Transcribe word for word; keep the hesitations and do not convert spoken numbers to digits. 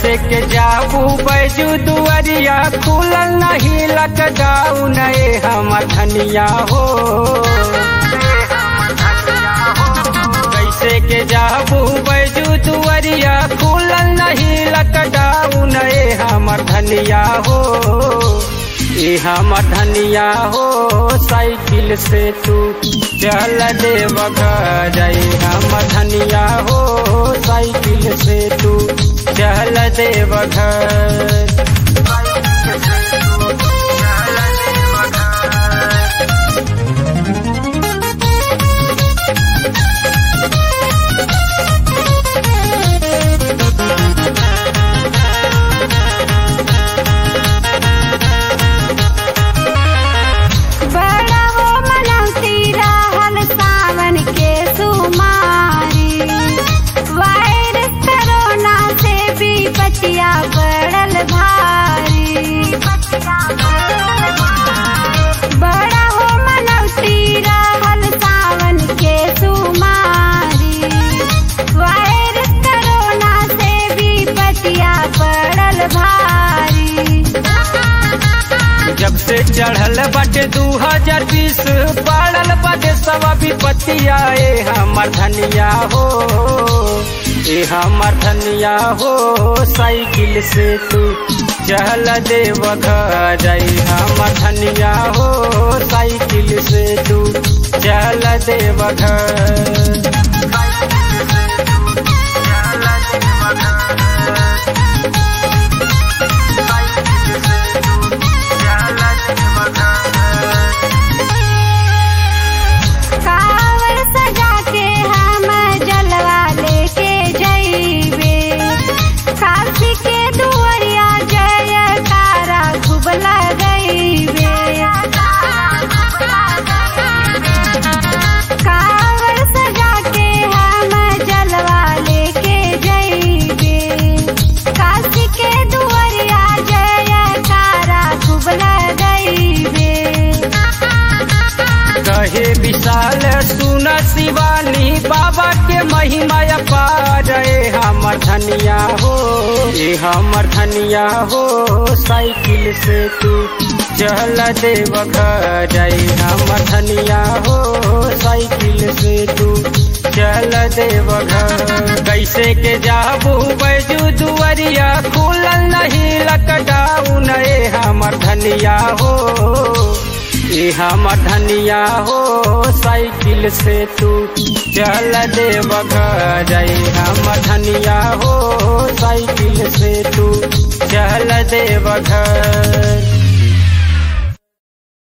कैसे के जाबू बैजू दुआरिया खुलल नहीं लॉकडाउन ए हम धनिया हो। कैसे के जाबू बैजू दुआरिया खुलल नहीं लॉकडाउन ए हमर धनिया हो। ए हमर धनिया हो साइकिल से तू चल देव घर हमर धनिया हो साइकिल से तू चल देव घर। बचिया पड़ल भारी बड़ा हो मनौती रहल सावन के सुमारी। वायरस कोरोना से भी बचिया पड़ल भारी। जब से चढ़ल बटे दू हजार बीस पड़ल बटे सब विपत्तिया ए हमर धनिया हो। ए हमर धनिया हो साइकिल से तू चल देव घर हमर धनिया हो साइकिल से तू चल देव घर। कहे विशाल सुन शिवानी बाबा के महिमा अपार ए हमर धनिया हो। ए हमर धनिया हो साइकिल से तू चल देव घर हमर धनिया हो साइकिल से तू चल देव घर। कैसे के जाबू बैजू दुआरिया खुलल नहीं लॉकडाउन ए हमर धनिया हो। ए हमर धनिया हो साइकिल से तू चल देव घर हमर धनिया हो साइकिल से तू चल देव घर।